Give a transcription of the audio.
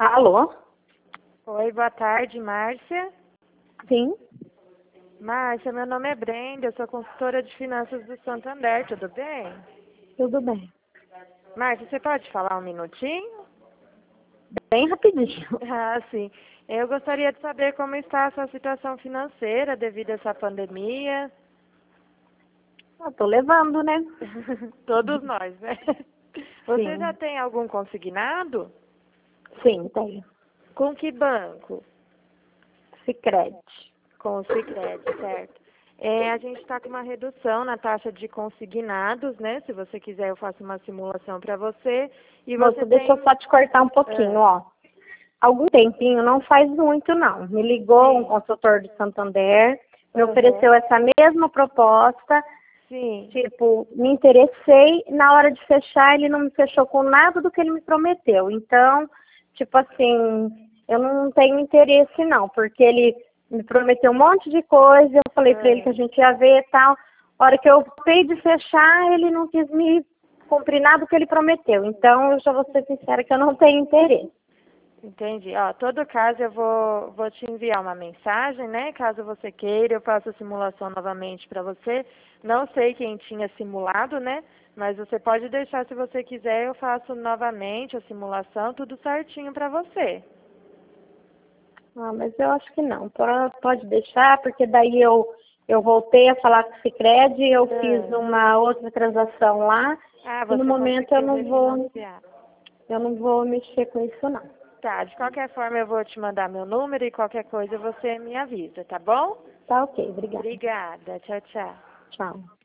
Alô? Oi, boa tarde, Márcia. Sim, Márcia, meu nome é Brenda, eu sou consultora de finanças do Santander, tudo bem? tudo bem. Márcia, você pode falar um minutinho? Bem rapidinho. Ah, sim. Eu gostaria de saber como está a sua situação financeira devido a essa pandemia. Eu tô levando, né? Todos nós, né? Você já Sim, tem algum consignado? sim, tenho. Com que banco? Sicredi. Com o Sicredi, certo? A gente está com uma redução na taxa de consignados, né? Se você quiser, eu faço uma simulação para você. E você Moça, deixa eu tem. só te cortar um pouquinho, Ah, ó. Algum tempinho, não faz muito não. Me ligou um sim. consultor do Santander, me Aham. ofereceu essa mesma proposta, Sim. tipo, me interessei, na hora de fechar ele não me fechou com nada do que ele me prometeu. Então, tipo assim, eu não tenho interesse não, porque ele me prometeu um monte de coisa, eu falei pra ele que Ah, a gente ia ver e tal. A hora que eu fui de fechar, ele não quis me cumprir nada do que ele prometeu. Então, eu já vou ser sincera que eu não tenho interesse. entendi. Ó, todo caso eu vou te enviar uma mensagem, né? Caso você queira, eu faço a simulação novamente para você. Não sei quem tinha simulado, né? Mas você pode deixar se você quiser, eu faço novamente a simulação, tudo certinho para você. Ah, mas eu acho que não. Pode deixar, porque daí eu voltei a falar com o Sicredi, eu fiz Ah, uma outra transação lá, e no você momento conseguiu refinanciar. eu não vou mexer com isso não. Tá, de qualquer forma eu vou te mandar meu número e qualquer coisa você me avisa, tá bom? Tá ok, obrigada. Obrigada. Tchau, tchau. Tchau.